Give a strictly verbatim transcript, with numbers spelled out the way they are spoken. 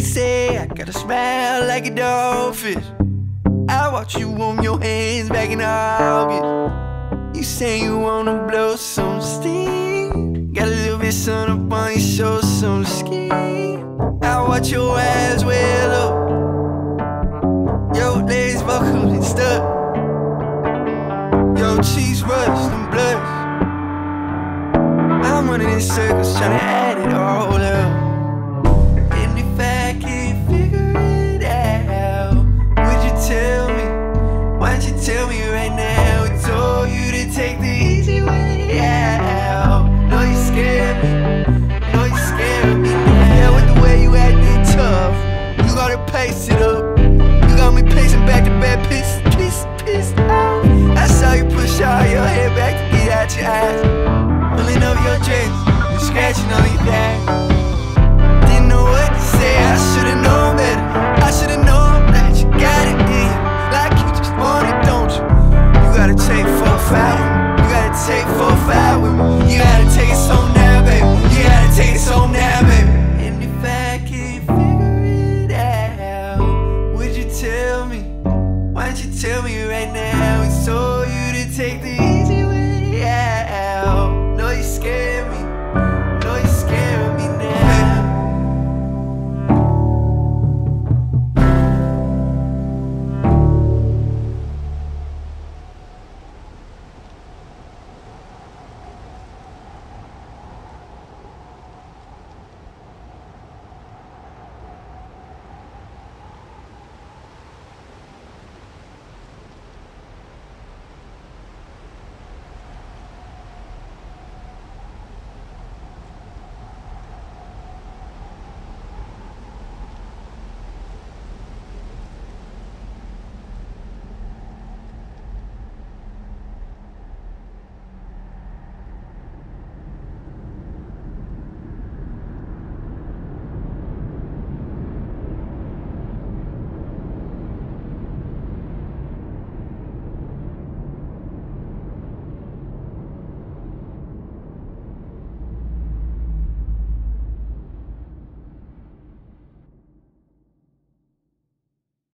say I got a smile like a dogfish. I watch you warm your hands back in August. You say you wanna blow some steam. Got a little bit sun up on your shoulder, some skin. I watch your eyes well up, your legs buckled and stuck, your cheeks rushed and blushed. I'm running in circles trying to add it all up. And if I can't figure it out, would you tell me? Why don't you tell me right now? I told you to take the easy way out. No, you scared me. No, you scared me now. Yeah, with the way you acting tough, you gotta pace it.